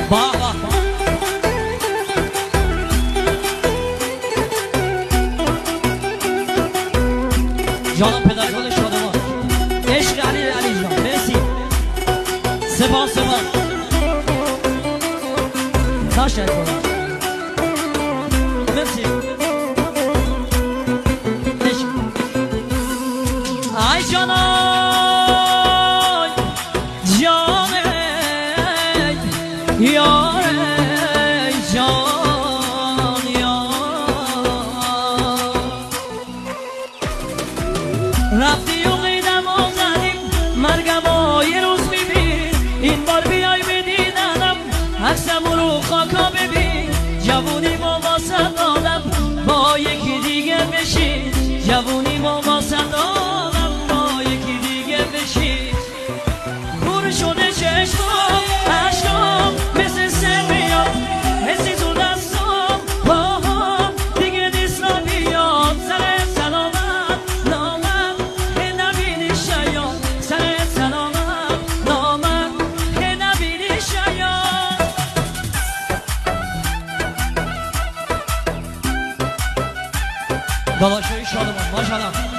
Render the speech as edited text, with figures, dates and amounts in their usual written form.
با با جانم پدرگان شادمان عشق علی جان مرسی سپاس تشکر مرسی ای جانای جانه یار جان رفتی و قیدم آزدیم مرگم و یه روز میبین این بار بیای بدیدنم عکسم رو خاکا ببین جوونی ما واسه دادم با یکی دیگه بشین جوونی ما واسه دادم با یکی دیگه بشین پر شده چشمام عشقام مثل سر میاد حسی تو دستام باهم دیگه نیست را بیاد سر سلامت نامم هی نبینی شاید سر سلامت نامم هی نبینی شاید داداشوی شادمان ماشاءالله